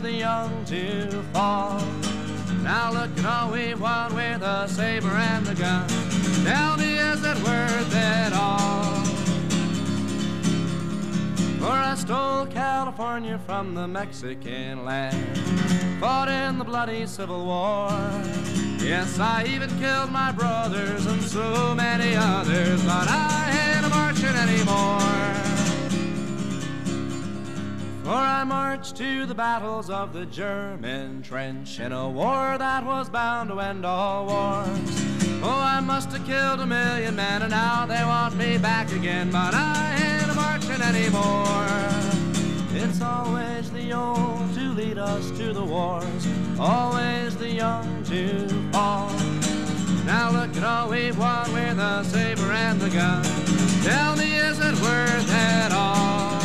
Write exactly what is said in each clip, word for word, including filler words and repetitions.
the young to fall. Now look at all we won with a saber and a gun. Tell me, is it worth it all? For I stole California from the Mexican land, fought in the bloody Civil War. Yes, I even killed my brothers and so many others, but I ain't marching anymore. For I marched to the battles of the German trench in a war that was bound to end all wars. Oh, I must have killed a million men and now they want me back again, but I ain't marching anymore. It's always the old to lead us to the wars, always the young to fall. Now look at all we've won with a saber and the gun. Tell me, is it worth it all?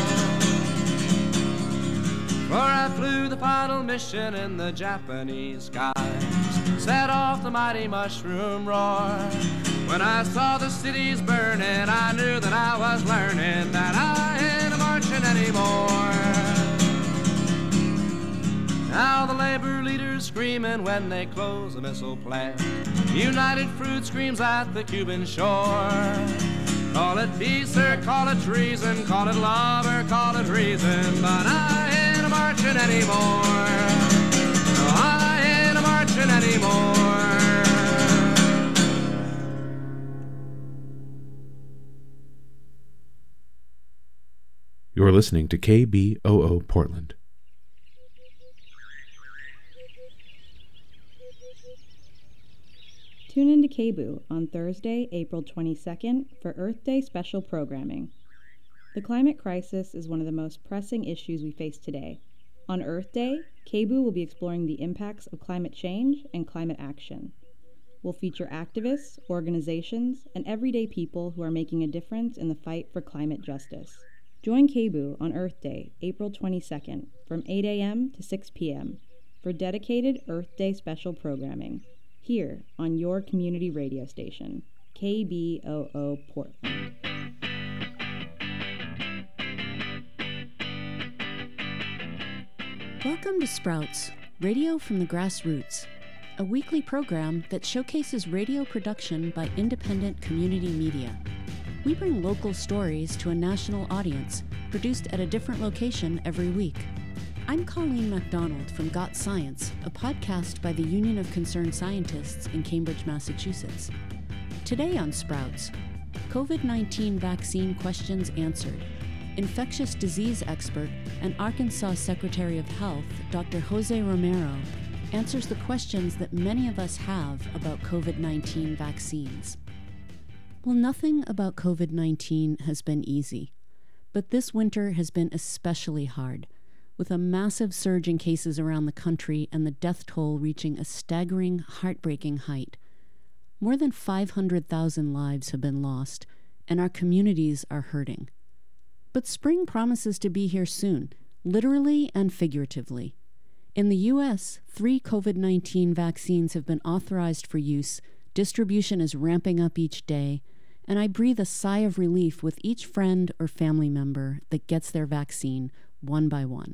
For I flew the final mission in the Japanese skies, set off the mighty mushroom roar. When I saw the cities burning, I knew that I was learning that I ain't marching anymore. Now the labor leaders screaming when they close a missile plant. United Fruit screams at the Cuban shore. Call it peace or call it treason, call it love or call it reason, but I ain't marching anymore. No, I ain't marching anymore. You're listening to K B O O Portland. Tune into K B O O on Thursday, April twenty-second for Earth Day special programming. The climate crisis is one of the most pressing issues we face today. On Earth Day, K B O O will be exploring the impacts of climate change and climate action. We'll feature activists, organizations, and everyday people who are making a difference in the fight for climate justice. Join K B O O on Earth Day, April twenty-second, from eight a.m. to six p.m. for dedicated Earth Day special programming, here on your community radio station, K B O O Portland. Welcome to Sprouts, Radio from the Grassroots, a weekly program that showcases radio production by independent community media. We bring local stories to a national audience, produced at a different location every week. I'm Colleen MacDonald from Got Science, a podcast by the Union of Concerned Scientists in Cambridge, Massachusetts. Today on Sprouts, COVID nineteen vaccine questions answered. Infectious disease expert and Arkansas Secretary of Health, Doctor Jose Romero, answers the questions that many of us have about COVID nineteen vaccines. Well, nothing about COVID nineteen has been easy, but this winter has been especially hard, with a massive surge in cases around the country and the death toll reaching a staggering, heartbreaking height. More than five hundred thousand lives have been lost, and our communities are hurting. But spring promises to be here soon, literally and figuratively. In the U S, three COVID nineteen vaccines have been authorized for use, distribution is ramping up each day, and I breathe a sigh of relief with each friend or family member that gets their vaccine, one by one.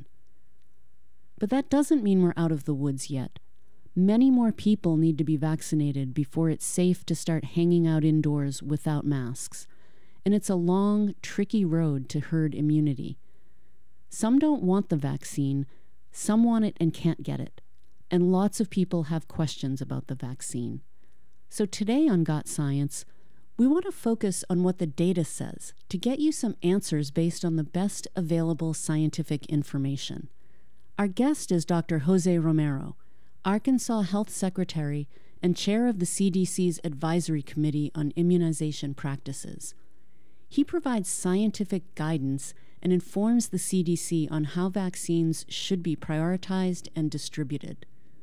But that doesn't mean we're out of the woods yet. Many more people need to be vaccinated before it's safe to start hanging out indoors without masks. And it's a long, tricky road to herd immunity. Some don't want the vaccine, some want it and can't get it, and lots of people have questions about the vaccine. So today on Got Science, we want to focus on what the data says to get you some answers based on the best available scientific information. Our guest is Doctor Jose Romero, Arkansas Health Secretary and Chair of the C D C's Advisory Committee on Immunization Practices. He provides scientific guidance and informs the C D C on how vaccines should be prioritized and distributed.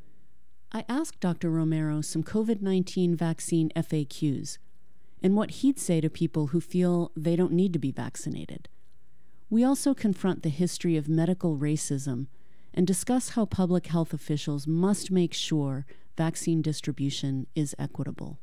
I asked Doctor Romero some COVID nineteen vaccine F A Qs and what he'd say to people who feel they don't need to be vaccinated. We also confront the history of medical racism and discuss how public health officials must make sure vaccine distribution is equitable.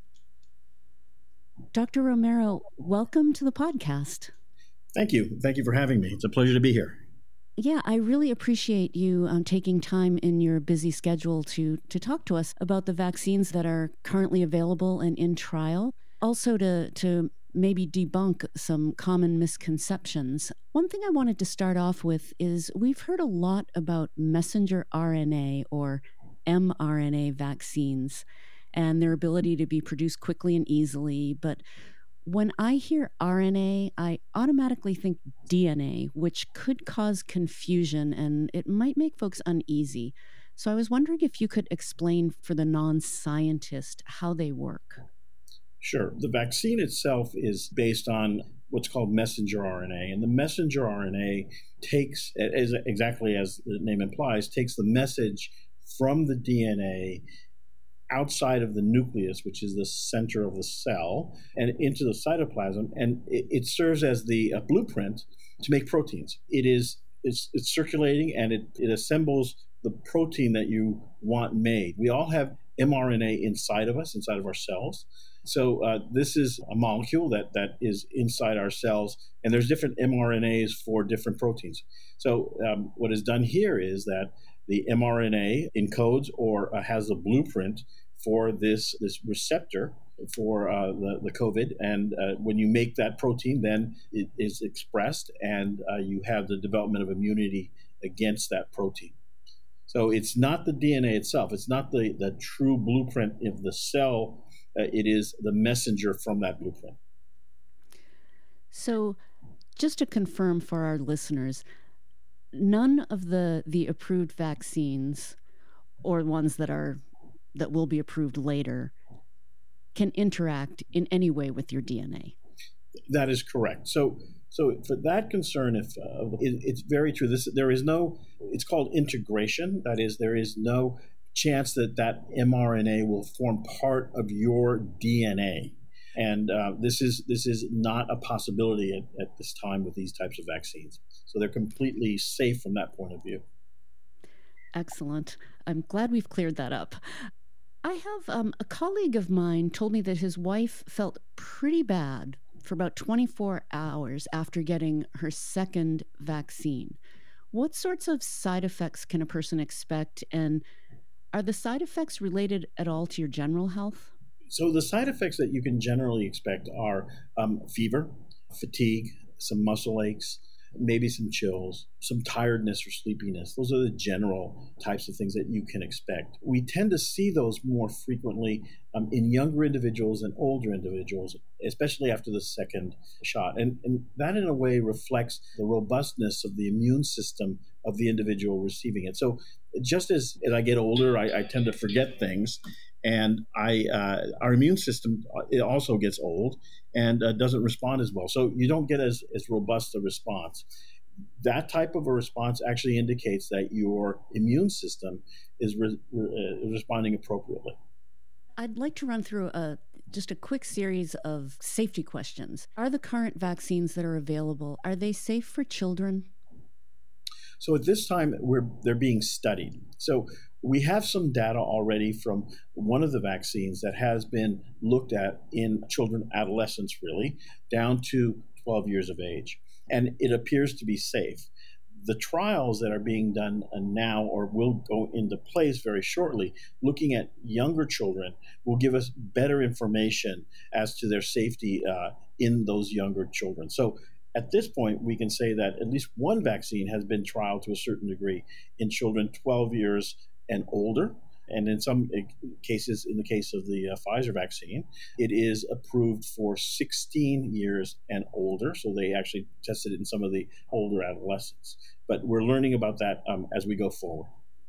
Doctor Romero, welcome to the podcast. Thank you. Thank you for having me. It's a pleasure to be here. Yeah, I really appreciate you um, taking time in your busy schedule to to talk to us about the vaccines that are currently available and in trial. Also to to maybe debunk some common misconceptions. One thing I wanted to start off with is we've heard a lot about messenger R N A or mRNA vaccines and their ability to be produced quickly and easily, but when I hear R N A, I automatically think D N A, which could cause confusion and it might make folks uneasy. So I was wondering if you could explain for the non-scientist how they work. Sure. The vaccine itself is based on what's called messenger R N A. And the messenger R N A takes, as, exactly as the name implies, takes the message from the D N A outside of the nucleus, which is the center of the cell, and into the cytoplasm, and it, it serves as the uh, blueprint to make proteins. It is it's, it's circulating, and it, it assembles the protein that you want made. We all have mRNA inside of us, inside of our cells. So uh, this is a molecule that that is inside our cells, and there's different mRNAs for different proteins. So um, what is done here is that the mRNA encodes or uh, has a blueprint for this, this receptor for uh, the, the COVID. And uh, when you make that protein, then it is expressed and uh, you have the development of immunity against that protein. So it's not the D N A itself. It's not the, the true blueprint of the cell. Uh, it is the messenger from that blueprint. So just to confirm for our listeners, none of the, the approved vaccines or ones that are that will be approved later can interact in any way with your D N A. That is correct. So, so for that concern, if uh, it, it's very true. This there is no. It's called integration. That is, there is no chance that that mRNA will form part of your D N A, and uh, this is this is not a possibility at, at this time with these types of vaccines. So they're completely safe from that point of view. Excellent. I'm glad we've cleared that up. I have um, a colleague of mine told me that his wife felt pretty bad for about twenty-four hours after getting her second vaccine. What sorts of side effects can a person expect, and are the side effects related at all to your general health? So the side effects that you can generally expect are um, fever, fatigue, some muscle aches, maybe some chills, some tiredness or sleepiness. Those are the general types of things that you can expect. We tend to see those more frequently um, in younger individuals and older individuals, especially after the second shot. And, and that in a way reflects the robustness of the immune system of the individual receiving it. So just as, as I get older, I, I tend to forget things. And I, uh, our immune system it also gets old and uh, doesn't respond as well. So you don't get as, as robust a response. That type of a response actually indicates that your immune system is re- re- responding appropriately. I'd like to run through a, just a quick series of safety questions. Are the current vaccines that are available, are they safe for children? So at this time, we're they're being studied. So we have some data already from one of the vaccines that has been looked at in children, adolescents really, down to twelve years of age. And it appears to be safe. The trials that are being done now or will go into place very shortly, looking at younger children, will give us better information as to their safety uh, in those younger children. So at this point, we can say that at least one vaccine has been trialed to a certain degree in children twelve years and older. And in some cases, in the case of the uh, Pfizer vaccine, it is approved for sixteen years and older. So they actually tested it in some of the older adolescents. But we're learning about that um, as we go forward.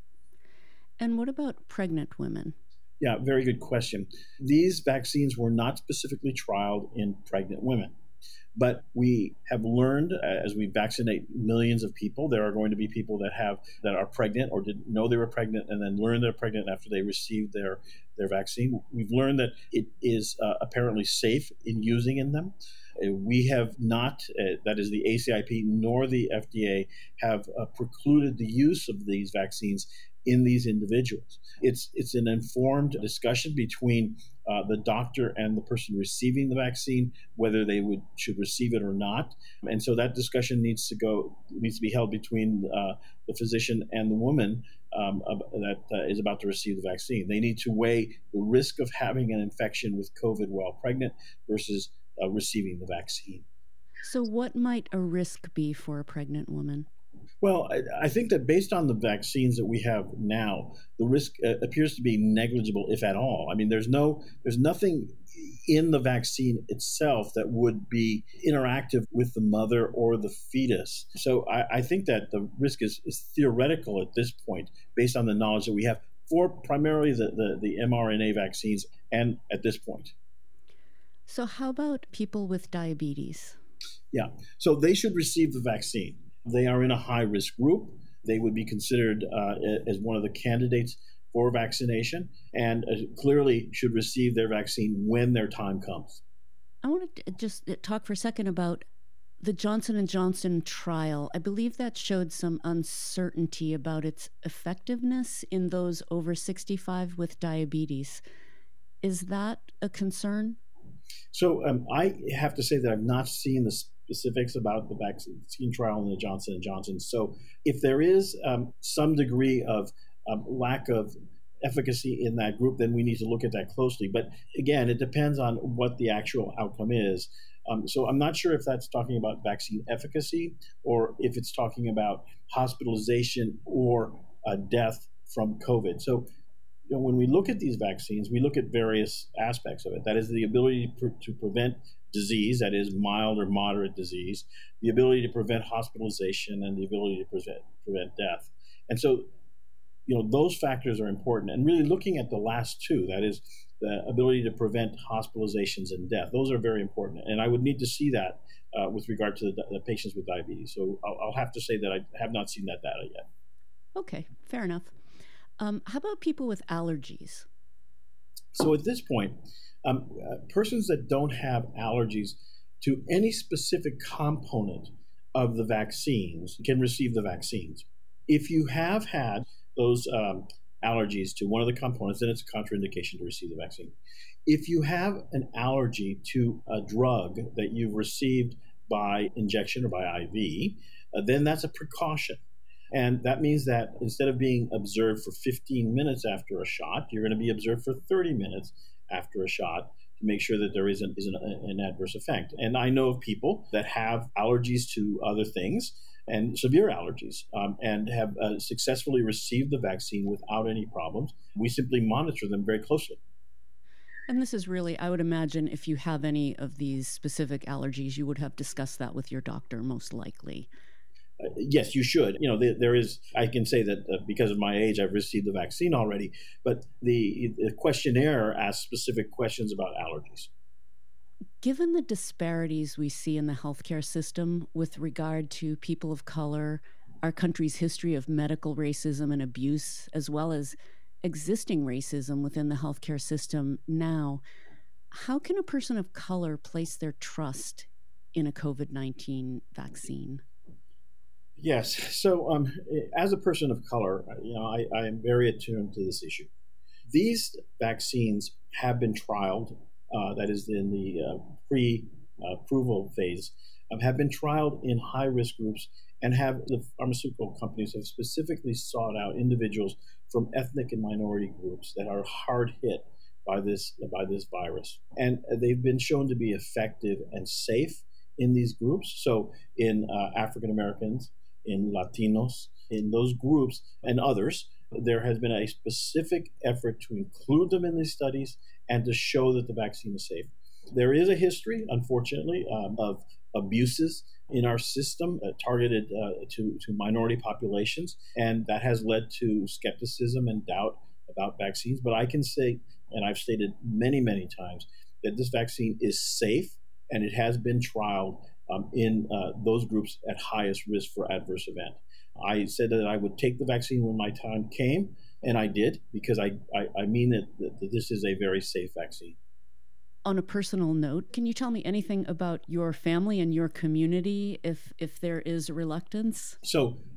And what about pregnant women? Yeah, very good question. These vaccines were not specifically trialed in pregnant women. But we have learned uh, as we vaccinate millions of people, there are going to be people that have that are pregnant or didn't know they were pregnant and then learn they're pregnant after they received their, their vaccine. We've learned that it is uh, apparently safe in using in them. Uh, we have not, uh, that is the A C I P nor the F D A, have uh, precluded the use of these vaccines in these individuals. It's it's an informed discussion between uh, the doctor and the person receiving the vaccine, whether they would should receive it or not. And so that discussion needs to go needs to be held between uh, the physician and the woman um, uh, that uh, is about to receive the vaccine. They need to weigh the risk of having an infection with COVID while pregnant versus uh, receiving the vaccine. So what might a risk be for a pregnant woman? Well, I, I think that based on the vaccines that we have now, the risk uh, appears to be negligible, if at all. I mean, there's no, there's nothing in the vaccine itself that would be interactive with the mother or the fetus. So I, I think that the risk is, is theoretical at this point, based on the knowledge that we have for primarily the, the, the mRNA vaccines, and at this point. So how about people with diabetes? Yeah, so they should receive the vaccine. They are in a high-risk group. They would be considered uh, as one of the candidates for vaccination, and uh, clearly should receive their vaccine when their time comes. I want to just talk for a second about the Johnson and Johnson trial. I believe that showed some uncertainty about its effectiveness in those over sixty-five with diabetes. Is that a concern? So um, I have to say that I've not seen the specifics about the vaccine trial in the Johnson and Johnson. So if there is um, some degree of um, lack of efficacy in that group, then we need to look at that closely. But again, it depends on what the actual outcome is. Um, so I'm not sure if that's talking about vaccine efficacy or if it's talking about hospitalization or uh, death from COVID. So you know, when we look at these vaccines, we look at various aspects of it. That is the ability to, to prevent disease, that is mild or moderate disease, the ability to prevent hospitalization, and the ability to prevent, prevent death. And so, you know, those factors are important. And really looking at the last two, that is the ability to prevent hospitalizations and death, those are very important. And I would need to see that uh, with regard to the, the patients with diabetes. So I'll, I'll have to say that I have not seen that data yet. Okay, fair enough. Um, how about people with allergies? So at this point, um, uh, persons that don't have allergies to any specific component of the vaccines can receive the vaccines. If you have had those um, allergies to one of the components, then it's a contraindication to receive the vaccine. If you have an allergy to a drug that you've received by injection or by I V, uh, then that's a precaution. And that means that instead of being observed for fifteen minutes after a shot, you're going to be observed for thirty minutes after a shot to make sure that there isn't, isn't an adverse effect. And I know of people that have allergies to other things and severe allergies um, and have uh, successfully received the vaccine without any problems. We simply monitor them very closely. And this is really, I would imagine, if you have any of these specific allergies, you would have discussed that with your doctor, most likely. Uh, yes, you should. You know, there, there is, I can say that uh, because of my age, I've received the vaccine already, but the, the questionnaire asks specific questions about allergies. Given the disparities we see in the healthcare system with regard to people of color, our country's history of medical racism and abuse, as well as existing racism within the healthcare system now, how can a person of color place their trust in a COVID nineteen vaccine? Yes. So um, as a person of color, you know, I, I am very attuned to this issue. These vaccines have been trialed, uh, that is in the uh, pre-approval phase, um, have been trialed in high-risk groups, and have the pharmaceutical companies have specifically sought out individuals from ethnic and minority groups that are hard hit by this by this virus. And they've been shown to be effective and safe in these groups. So in uh, African Americans, in Latinos, in those groups and others, there has been a specific effort to include them in these studies and to show that the vaccine is safe. There is a history, unfortunately, um, of abuses in our system uh, targeted uh, to, to minority populations, and that has led to skepticism and doubt about vaccines. But I can say, and I've stated many, many times, that this vaccine is safe, and it has been trialed um, in uh, those groups at highest risk for adverse event. I said that I would take the vaccine when my time came, and I did, because I, I, I mean that, that this is a very safe vaccine. On a personal note, can you tell me anything about your family and your community if if there is reluctance? So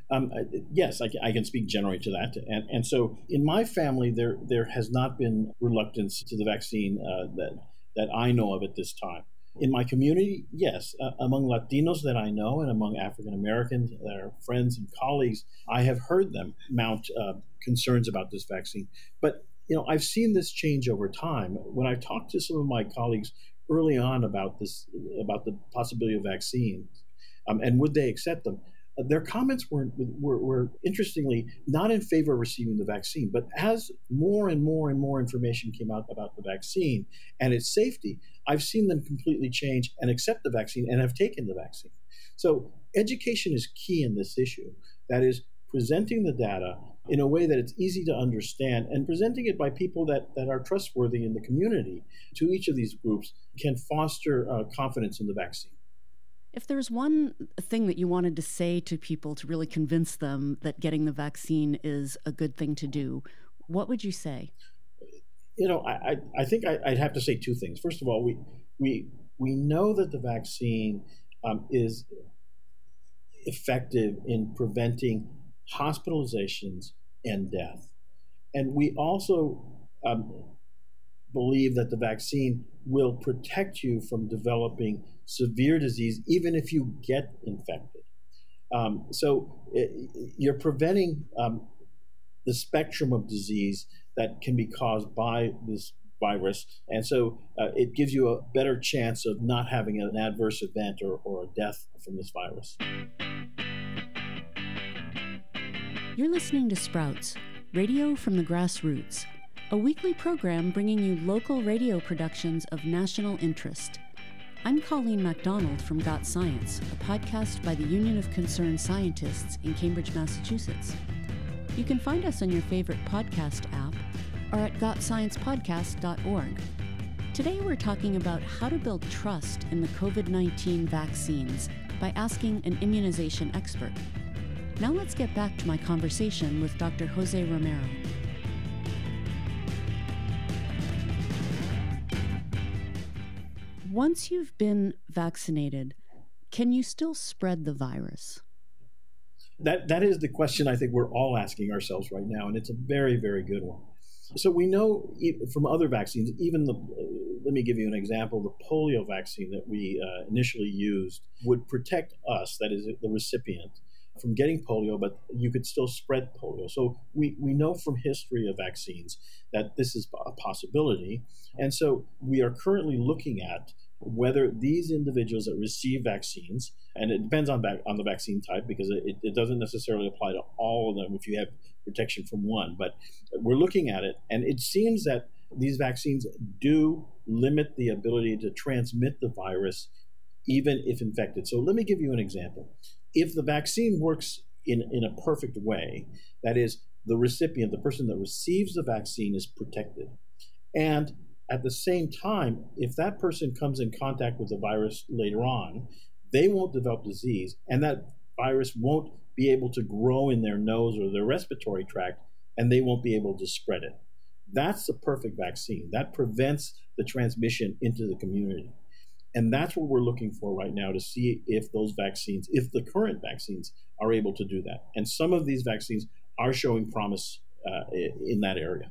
Um, yes, I, I can speak generally to that. And, and so in my family, there there has not been reluctance to the vaccine uh, that, that I know of at this time. In my community, yes, uh, among Latinos that I know and among African Americans that are friends and colleagues, I have heard them mount uh, concerns about this vaccine. But, you know, I've seen this change over time. When I talked to some of my colleagues early on about this, about the possibility of vaccines, um, and would they accept them, uh, their comments were, were, were interestingly not in favor of receiving the vaccine. But as more and more and more information came out about the vaccine and its safety, I've seen them completely change and accept the vaccine and have taken the vaccine. So education is key in this issue. That is, presenting the data in a way that it's easy to understand and presenting it by people that, that are trustworthy in the community to each of these groups can foster uh, confidence in the vaccine. If there's one thing that you wanted to say to people to really convince them that getting the vaccine is a good thing to do, what would you say? You know, I, I think I, I'd have to say two things. First of all, we we we know that the vaccine um, is effective in preventing hospitalizations and death. And we also um, believe that the vaccine will protect you from developing severe disease, even if you get infected. Um, so it, you're preventing um, the spectrum of disease that can be caused by this virus. And so uh, it gives you a better chance of not having an adverse event or, or a death from this virus. You're listening to Sprouts, radio from the grassroots, a weekly program bringing you local radio productions of national interest. I'm Colleen MacDonald from Got Science, a podcast by the Union of Concerned Scientists in Cambridge, Massachusetts. You can find us on your favorite podcast app or at got science podcast dot org. Today we're talking about how to build trust in the covid nineteen vaccines by asking an immunization expert. Now let's get back to my conversation with Doctor Jose Romero. Once you've been vaccinated, can you still spread the virus? That that is the question I think we're all asking ourselves right now, and it's a very, very good one. So we know from other vaccines, even the, uh, let me give you an example, the polio vaccine that we uh, initially used would protect us, that is the recipient, from getting polio, but you could still spread polio. So we, we know from history of vaccines that this is a possibility. And so we are currently looking at whether these individuals that receive vaccines, and it depends on vac- on the vaccine type because it, it doesn't necessarily apply to all of them if you have protection from one, but we're looking at it, and it seems that these vaccines do limit the ability to transmit the virus even if infected. So let me give you an example. If the vaccine works in, in a perfect way, that is, the recipient, the person that receives the vaccine is protected, and at the same time, if that person comes in contact with the virus later on, they won't develop disease, and that virus won't be able to grow in their nose or their respiratory tract, and they won't be able to spread it. That's the perfect vaccine. That prevents the transmission into the community. And that's what we're looking for right now to see if those vaccines, if the current vaccines are able to do that. And some of these vaccines are showing promise uh, in that area.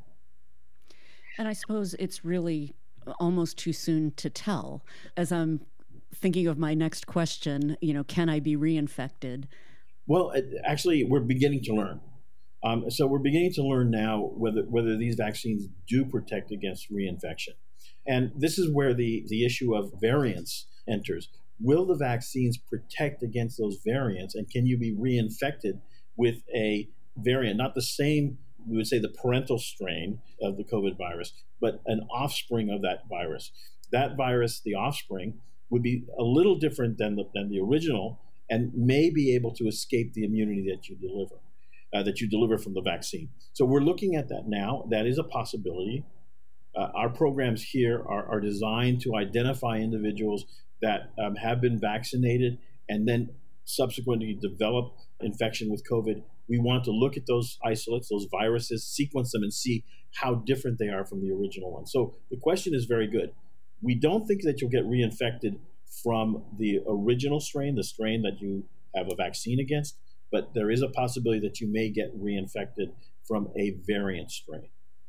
And I suppose it's really almost too soon to tell. As I'm thinking of my next question, you know, can I be reinfected? Well, actually, we're beginning to learn. Um, so we're beginning to learn now whether whether these vaccines do protect against reinfection. And this is where the, the issue of variants enters. Will the vaccines protect against those variants? And can you be reinfected with a variant, not the same, we would say the parental strain of the COVID virus, but an offspring of that virus? That virus, the offspring, would be a little different than the, than the original and may be able to escape the immunity that you deliver, uh, that you deliver from the vaccine. So we're looking at that now. That is a possibility. Uh, our programs here are, are designed to identify individuals that um, have been vaccinated and then subsequently develop infection with COVID. We want to look at those isolates, those viruses, sequence them, and see how different they are from the original one. So the question is very good. We don't think that you'll get reinfected from the original strain, the strain that you have a vaccine against, but there is a possibility that you may get reinfected from a variant strain.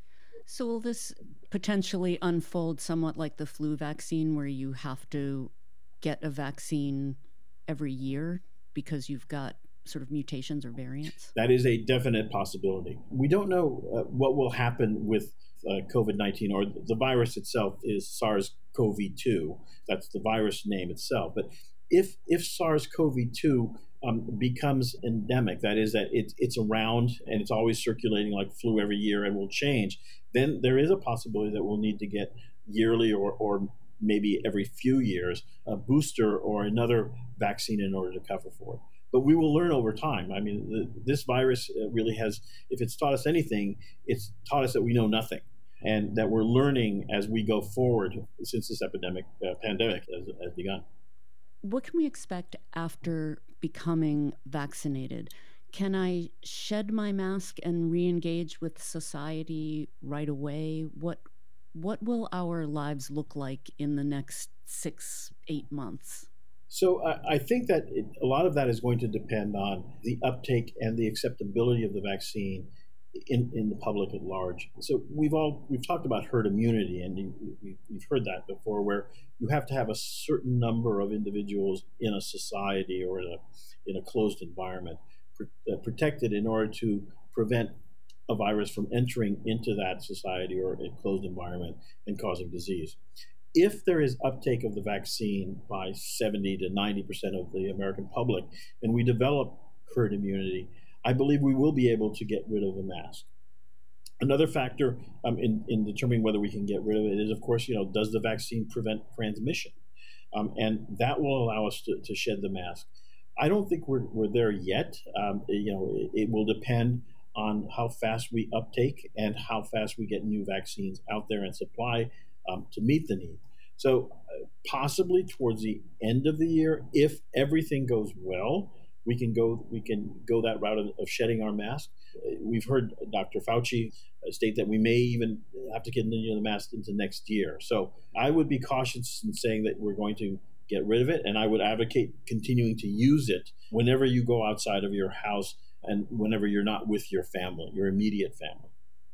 So will this potentially unfold somewhat like the flu vaccine, where you have to get a vaccine every year because you've got sort of mutations or variants? That is a definite possibility. We don't know uh, what will happen with uh, COVID nineteen, or the virus itself is SARS-C o V two. That's the virus name itself. But if if SARS-C o V two um, becomes endemic, that is that it, it's around and it's always circulating like flu every year and will change, then there is a possibility that we'll need to get yearly or, or maybe every few years a booster or another vaccine in order to cover for it. But we will learn over time. I mean, the, this virus really has, if it's taught us anything, it's taught us that we know nothing, and that we're learning as we go forward since this epidemic, uh, pandemic has, has begun. What can we expect after becoming vaccinated? Can I shed my mask and re-engage with society right away? What what will our lives look like in the next six, eight months? So I, I think that it, a lot of that is going to depend on the uptake and the acceptability of the vaccine in, in the public at large. So we've all we've talked about herd immunity, and you, you, you've heard that before, where you have to have a certain number of individuals in a society or in a in a closed environment pr- uh, protected in order to prevent a virus from entering into that society or a closed environment and causing disease. If there is uptake of the vaccine by seventy to ninety percent of the American public, and we develop herd immunity, I believe we will be able to get rid of the mask. Another factor um, in, in determining whether we can get rid of it is, of course, you know, does the vaccine prevent transmission? Um, and that will allow us to, to shed the mask. I don't think we're, we're there yet. Um, you know, it, it will depend on how fast we uptake and how fast we get new vaccines out there and supply um, to meet the need. So uh, possibly towards the end of the year, if everything goes well, we can go we can go that route of, of shedding our mask. Uh, we've heard Doctor Fauci uh, state that we may even have to continue the mask into next year. So I would be cautious in saying that we're going to get rid of it, and I would advocate continuing to use it whenever you go outside of your house and whenever you're not with your family, your immediate family.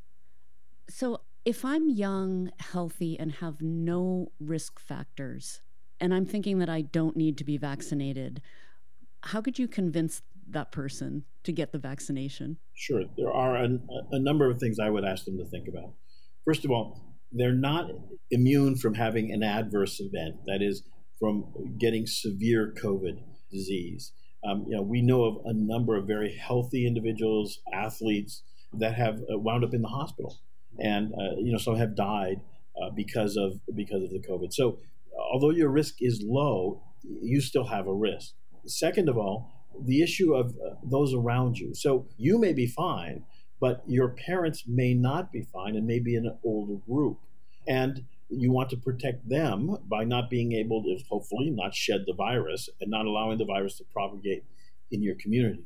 So if I'm young, healthy, and have no risk factors, and I'm thinking that I don't need to be vaccinated, how could you convince that person to get the vaccination? Sure. There are a, a number of things I would ask them to think about. First of all, they're not immune from having an adverse event, that is, from getting severe COVID disease. Um, you know, we know of a number of very healthy individuals, athletes, that have uh, wound up in the hospital, and uh, you know, some have died uh, because of because of the COVID. So, although your risk is low, you still have a risk. Second of all, the issue of uh, those around you. So you may be fine, but your parents may not be fine and may be in an older group, and you want to protect them by not being able to, hopefully, not shed the virus and not allowing the virus to propagate in your community.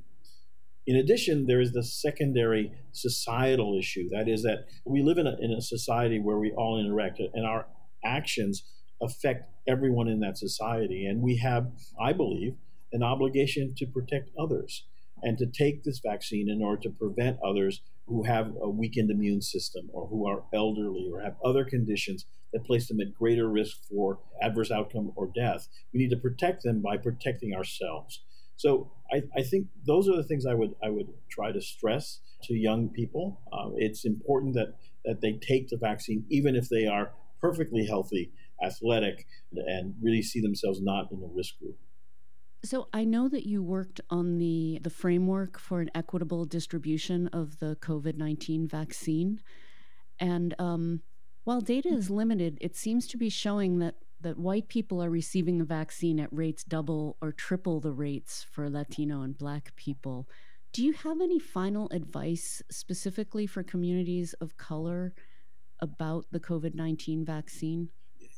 In addition, there is the secondary societal issue. That is that we live in a, in a society where we all interact, and our actions affect everyone in that society. And we have, I believe, an obligation to protect others and to take this vaccine in order to prevent others who have a weakened immune system or who are elderly or have other conditions that place them at greater risk for adverse outcome or death. We need to protect them by protecting ourselves. So I, I think those are the things I would I would try to stress to young people. Uh, it's important that, that they take the vaccine, even if they are perfectly healthy, athletic, and really see themselves not in a risk group. So I know that you worked on the, the framework for an equitable distribution of the COVID nineteen vaccine. And um, while data is limited, it seems to be showing that, that white people are receiving the vaccine at rates double or triple the rates for Latino and Black people. Do you have any final advice specifically for communities of color about the COVID nineteen vaccine?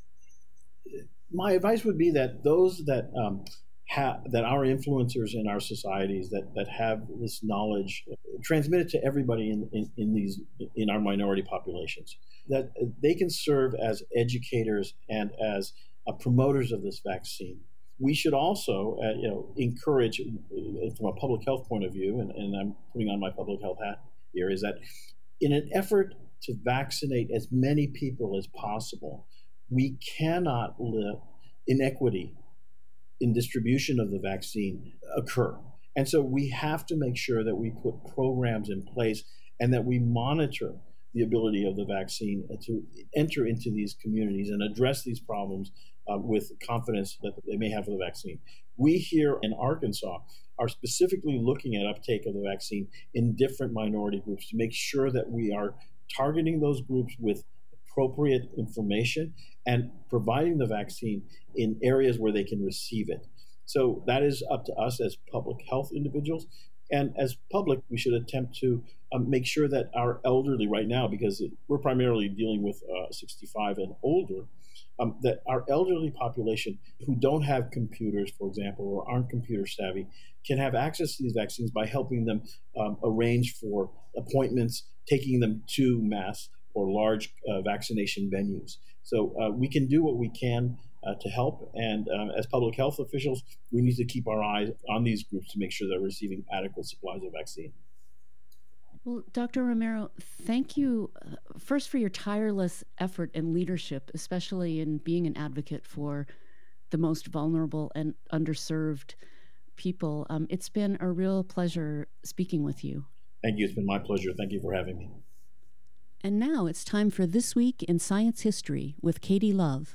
My advice would be that those that um, ha- that our influencers in our societies that, that have this knowledge, transmit it to everybody in, in, in these in our minority populations, that they can serve as educators and as uh, promoters of this vaccine. We should also, uh, you know, encourage, uh, from a public health point of view, and, and I'm putting on my public health hat here, is that in an effort to vaccinate as many people as possible, we cannot let inequity in distribution of the vaccine occur. And so we have to make sure that we put programs in place and that we monitor the ability of the vaccine to enter into these communities and address these problems uh, with confidence that they may have for the vaccine. We here in Arkansas are specifically looking at uptake of the vaccine in different minority groups to make sure that we are targeting those groups with appropriate information and providing the vaccine in areas where they can receive it. So that is up to us as public health individuals. And as public, we should attempt to um, make sure that our elderly right now, because it, we're primarily dealing with uh, sixty-five and older, um, that our elderly population who don't have computers, for example, or aren't computer savvy, can have access to these vaccines by helping them um, arrange for appointments, taking them to mass or large uh, vaccination venues. So uh, we can do what we can uh, to help. And um, as public health officials, we need to keep our eyes on these groups to make sure they're receiving adequate supplies of vaccine. Well, Doctor Romero, thank you uh, first for your tireless effort and leadership, especially in being an advocate for the most vulnerable and underserved people. Um, it's been a real pleasure speaking with you. Thank you. It's been my pleasure. Thank you for having me. And now it's time for This Week in Science History with Katie Love.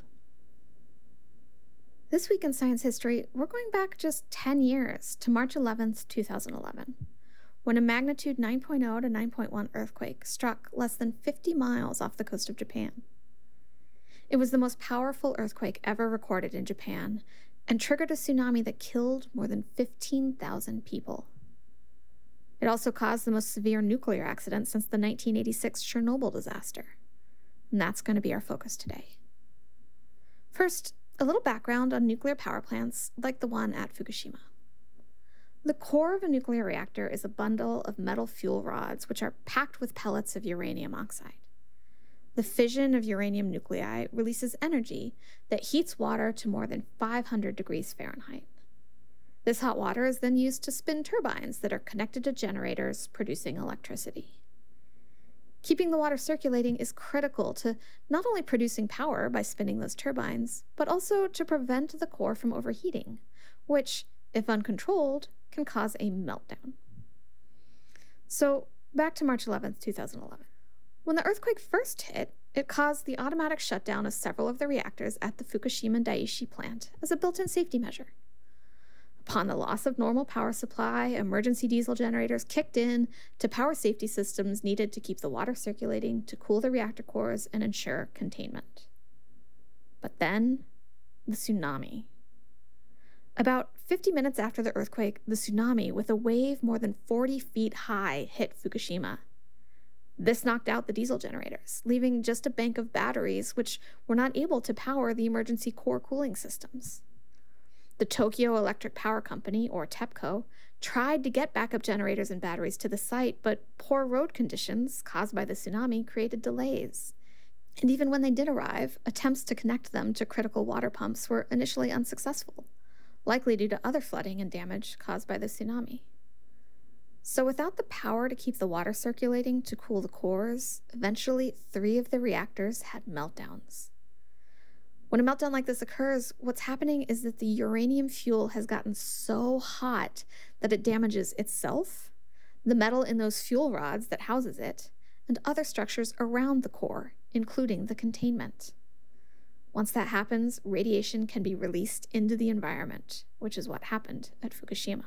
This week in science history, we're going back just ten years to March eleventh, two thousand eleven, when a magnitude nine point oh to nine point one earthquake struck less than fifty miles off the coast of Japan. It was the most powerful earthquake ever recorded in Japan and triggered a tsunami that killed more than fifteen thousand people. It also caused the most severe nuclear accident since the nineteen eighty-six Chernobyl disaster. And that's going to be our focus today. First, a little background on nuclear power plants like the one at Fukushima. The core of a nuclear reactor is a bundle of metal fuel rods which are packed with pellets of uranium oxide. The fission of uranium nuclei releases energy that heats water to more than five hundred degrees Fahrenheit. This hot water is then used to spin turbines that are connected to generators producing electricity. Keeping the water circulating is critical to not only producing power by spinning those turbines, but also to prevent the core from overheating, which, if uncontrolled, can cause a meltdown. So, back to March eleventh, two thousand eleven. When the earthquake first hit, it caused the automatic shutdown of several of the reactors at the Fukushima Daiichi plant as a built-in safety measure. Upon the loss of normal power supply, emergency diesel generators kicked in to power safety systems needed to keep the water circulating to cool the reactor cores and ensure containment. But then, the tsunami. About fifty minutes after the earthquake, the tsunami, with a wave more than forty feet high, hit Fukushima. This knocked out the diesel generators, leaving just a bank of batteries which were not able to power the emergency core cooling systems. The Tokyo Electric Power Company, or TEPCO, tried to get backup generators and batteries to the site, but poor road conditions caused by the tsunami created delays. And even when they did arrive, attempts to connect them to critical water pumps were initially unsuccessful, likely due to other flooding and damage caused by the tsunami. So without the power to keep the water circulating to cool the cores, eventually three of the reactors had meltdowns. When a meltdown like this occurs, what's happening is that the uranium fuel has gotten so hot that it damages itself, the metal in those fuel rods that houses it, and other structures around the core, including the containment. Once that happens, radiation can be released into the environment, which is what happened at Fukushima.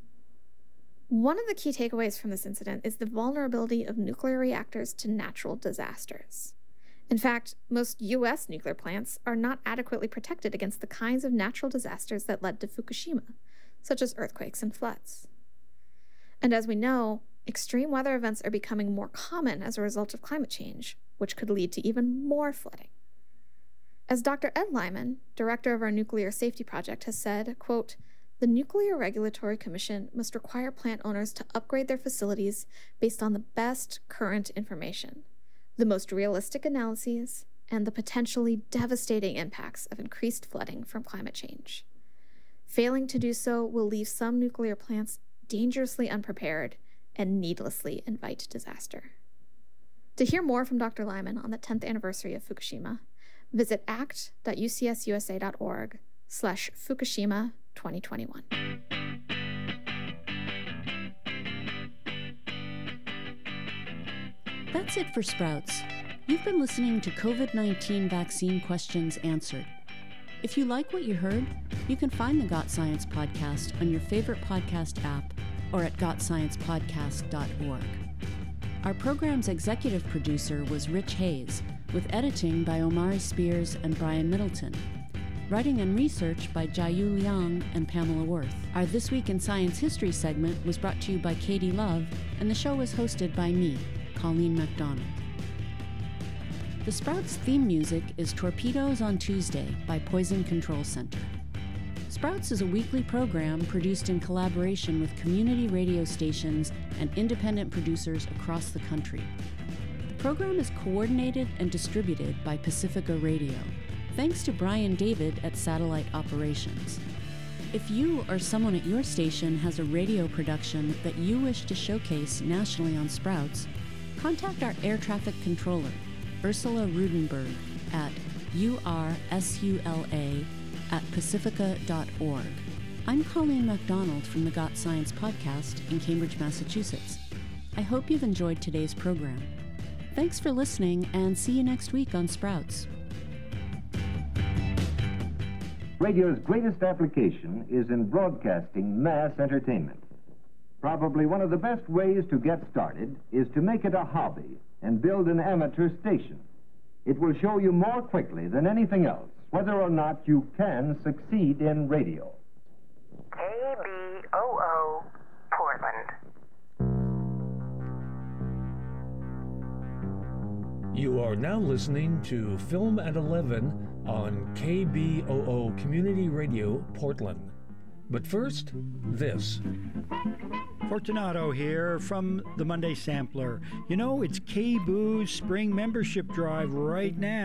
One of the key takeaways from this incident is the vulnerability of nuclear reactors to natural disasters. In fact, most U S nuclear plants are not adequately protected against the kinds of natural disasters that led to Fukushima, such as earthquakes and floods. And as we know, extreme weather events are becoming more common as a result of climate change, which could lead to even more flooding. As Doctor Ed Lyman, director of our Nuclear Safety Project, has said, quote, "The Nuclear Regulatory Commission must require plant owners to upgrade their facilities based on the best current information, the most realistic analyses, and the potentially devastating impacts of increased flooding from climate change. Failing to do so will leave some nuclear plants dangerously unprepared and needlessly invite disaster. To hear more from Doctor Lyman on the tenth anniversary of Fukushima, visit act dot u c s u s a dot org slash Fukushima twenty twenty-one. That's it for Sprouts. You've been listening to COVID nineteen vaccine questions answered. If you like what you heard, you can find the Got Science podcast on your favorite podcast app or at got science podcast dot org. Our program's executive producer was Rich Hayes, with editing by Omari Spears and Brian Middleton. Writing and research by Jiayu Liang and Pamela Worth. Our This Week in Science History segment was brought to you by Katie Love, and the show was hosted by me, Colleen MacDonald. The Sprouts theme music is Torpedoes on Tuesday by Poison Control Center. Sprouts is a weekly program produced in collaboration with community radio stations and independent producers across the country. The program is coordinated and distributed by Pacifica Radio. Thanks to Brian David at Satellite Operations. If you or someone at your station has a radio production that you wish to showcase nationally on Sprouts, contact our air traffic controller, Ursula Rudenberg, at U R S U L A at pacifica dot org. I'm Colleen MacDonald from the Got Science podcast in Cambridge, Massachusetts. I hope you've enjoyed today's program. Thanks for listening, and see you next week on Sprouts. Radio's greatest application is in broadcasting mass entertainment. Probably one of the best ways to get started is to make it a hobby and build an amateur station. It will show you more quickly than anything else whether or not you can succeed in radio. K B O O, Portland. You are now listening to Film at eleven on K B O O Community Radio, Portland. But first, this. Fortunato here from the Monday Sampler. You know, it's K B O's spring membership drive right now.